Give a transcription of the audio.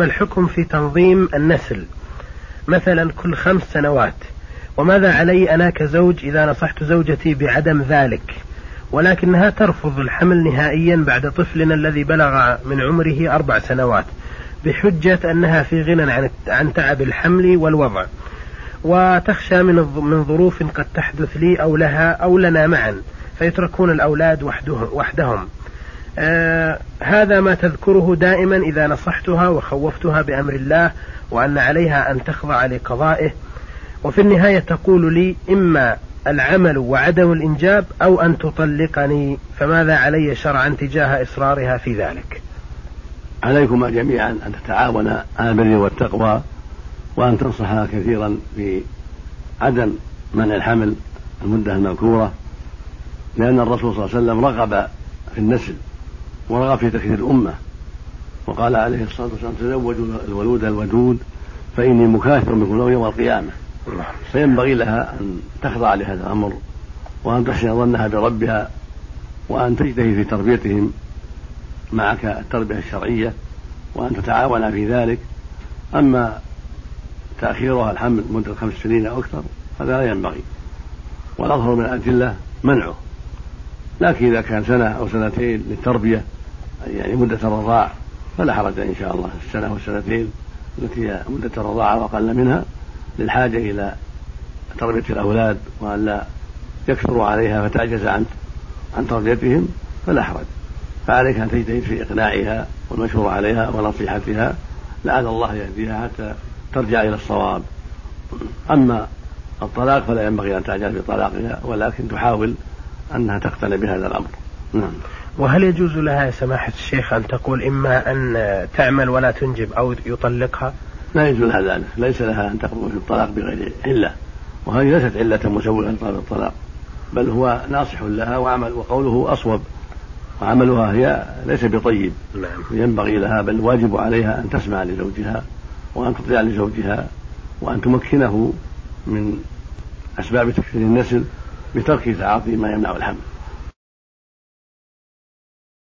ما الحكم في تنظيم النسل مثلا كل 5 سنوات؟ وماذا علي أنا كزوج إذا نصحت زوجتي بعدم ذلك ولكنها ترفض الحمل نهائيا بعد طفلنا الذي بلغ من عمره 4 سنوات بحجة أنها في غنى عن تعب الحمل والوضع، وتخشى من ظروف قد تحدث لي أو لها أو لنا معا فيتركون الأولاد وحدهم. هذا ما تذكره دائما إذا نصحتها وخوفتها بأمر الله وأن عليها أن تخضع لقضائه، وفي النهاية تقول لي إما العمل وعدم الإنجاب أو أن تطلقني، فماذا علي شرعا تجاه إصرارها في ذلك؟ عليكم جميعا أن تتعاونا على البر والتقوى، وأن تنصحها كثيرا في عدم منع الحمل المدة المذكورة، لأن الرسول صلى الله عليه وسلم رغب في النسل ورغب في تكثير الأمة، وقال عليه الصلاة والسلام: تزوجوا الولود الودود فإني مكاثر بكم يوم القيامة. فينبغي لها أن تخضع لهذا الأمر، وأن تحسن ظنها بربها، وأن تجتهد في تربيتهم معك التربية الشرعية، وأن تتعاون في ذلك. أما تأخيرها الحمل مدة 5 سنين أو أكثر هذا لا ينبغي، والأظهر من الأدلة منعه. لكن إذا كان 1 أو 2 للتربية يعني مدة الرضاع فلا حرج إن شاء الله، 1 أو 2 التي هي مدة الرضاعة وأقل منها للحاجة إلى تربية الأولاد وأن لا يكثروا عليها فتعجز عن تربيتهم فلا حرج. فعليك أن تجتهد في إقناعها والمشورة عليها ونصيحتها لعل الله يهديها حتى ترجع إلى الصواب. أما الطلاق فلا ينبغي أن تعجل بطلاقها، ولكن تحاول أنها تقتنع بهذا الأمر. نعم. وهل يجوز لها يا سماحة الشيخ أن تقول إما أن تعمل ولا تنجب أو يطلقها؟ لا يجوز لها ذلك، ليس لها أن تقبل في الطلاق بغير علة، وهذه ليست علة مسوغة لطلب الطلاق، بل هو ناصح لها وقوله أصوب، وعملها هي ليس بطيب. ينبغي لها بل واجب عليها أن تسمع لزوجها وأن تطيع لزوجها وأن تمكنه من أسباب تكثير النسل بترك تعاطي ما يمنع الحمل.